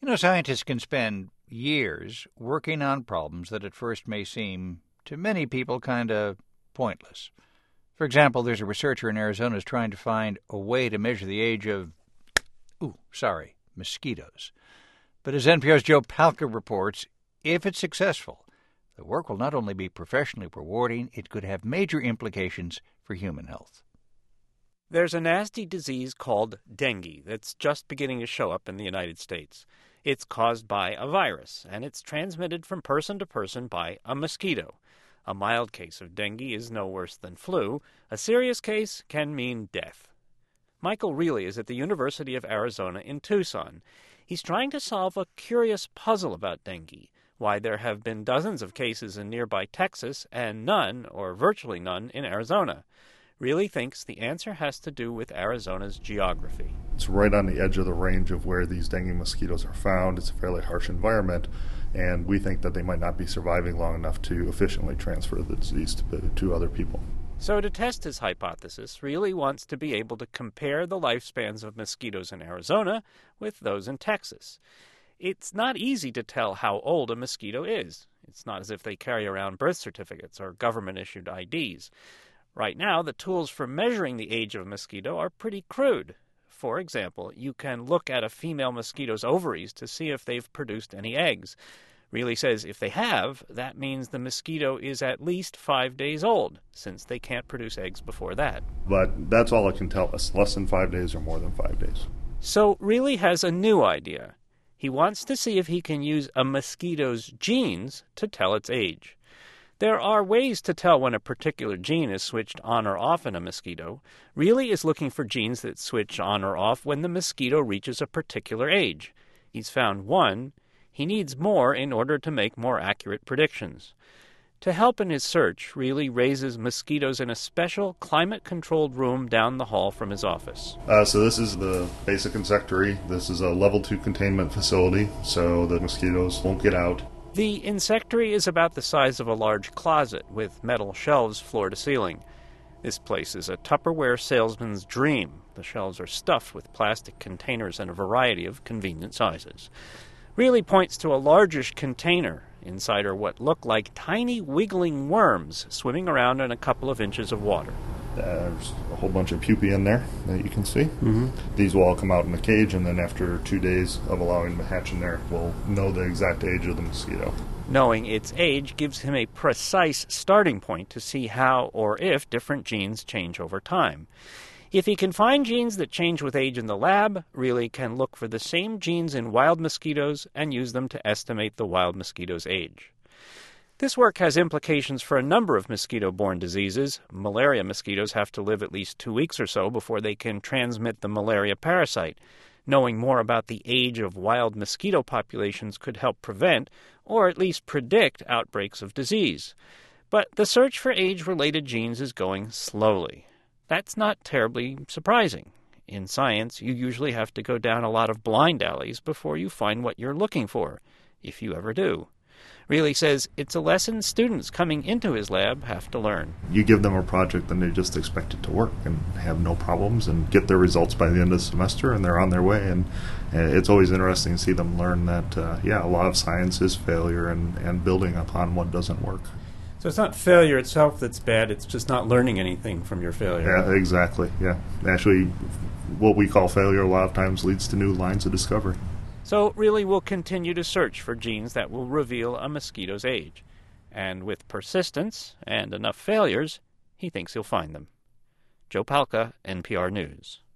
Scientists can spend years working on problems that at first may seem, to many people, kind of pointless. For example, there's a researcher in Arizona who's trying to find a way to measure the age of, mosquitoes. But as NPR's Joe Palca reports, if it's successful, the work will not only be professionally rewarding, it could have major implications for human health. There's a nasty disease called dengue that's just beginning to show up in the United States. It's caused by a virus, and it's transmitted from person to person by a mosquito. A mild case of dengue is no worse than flu. A serious case can mean death. Michael Reilly is at the University of Arizona in Tucson. He's trying to solve a curious puzzle about dengue, why there have been dozens of cases in nearby Texas and none, or virtually none, in Arizona. Reilly thinks the answer has to do with Arizona's geography. It's right on the edge of the range of where these dengue mosquitoes are found. It's a fairly harsh environment, and we think that they might not be surviving long enough to efficiently transfer the disease to other people. So to test his hypothesis, Reilly wants to be able to compare the lifespans of mosquitoes in Arizona with those in Texas. It's not easy to tell how old a mosquito is. It's not as if they carry around birth certificates or government-issued IDs. Right now, the tools for measuring the age of a mosquito are pretty crude. For example, you can look at a female mosquito's ovaries to see if they've produced any eggs. Reilly says if they have, that means the mosquito is at least 5 days old, since they can't produce eggs before that. But that's all it can tell us, less than 5 days or more than 5 days. So Reilly has a new idea. He wants to see if he can use a mosquito's genes to tell its age. There are ways to tell when a particular gene is switched on or off in a mosquito. Reilly is looking for genes that switch on or off when the mosquito reaches a particular age. He's found one. He needs more in order to make more accurate predictions. To help in his search, Reilly raises mosquitoes in a special climate-controlled room down the hall from his office. So this is the basic insectary. This is a level 2 containment facility, so the mosquitoes won't get out. The insectary is about the size of a large closet, with metal shelves floor to ceiling. This place is a Tupperware salesman's dream. The shelves are stuffed with plastic containers in a variety of convenient sizes. Reilly points to a largish container. Inside are what look like tiny wiggling worms swimming around in a couple of inches of water. There's a whole bunch of pupae in there that you can see. Mm-hmm. These will all come out in the cage, and then after 2 days of allowing them to hatch in there, we'll know the exact age of the mosquito. Knowing its age gives him a precise starting point to see how or if different genes change over time. If he can find genes that change with age in the lab, Reilly can look for the same genes in wild mosquitoes and use them to estimate the wild mosquito's age. This work has implications for a number of mosquito-borne diseases. Malaria mosquitoes have to live at least 2 weeks or so before they can transmit the malaria parasite. Knowing more about the age of wild mosquito populations could help prevent, or at least predict, outbreaks of disease. But the search for age-related genes is going slowly. That's not terribly surprising. In science, you usually have to go down a lot of blind alleys before you find what you're looking for, if you ever do. Reilly says it's a lesson students coming into his lab have to learn. You give them a project and they just expect it to work and have no problems and get their results by the end of the semester, and they're on their way. And it's always interesting to see them learn that, a lot of science is failure and building upon what doesn't work. So it's not failure itself that's bad, it's just not learning anything from your failure. Yeah, exactly, yeah. Actually, what we call failure a lot of times leads to new lines of discovery. So Reilly will continue to search for genes that will reveal a mosquito's age. And with persistence and enough failures, he thinks he'll find them. Joe Palca, NPR News.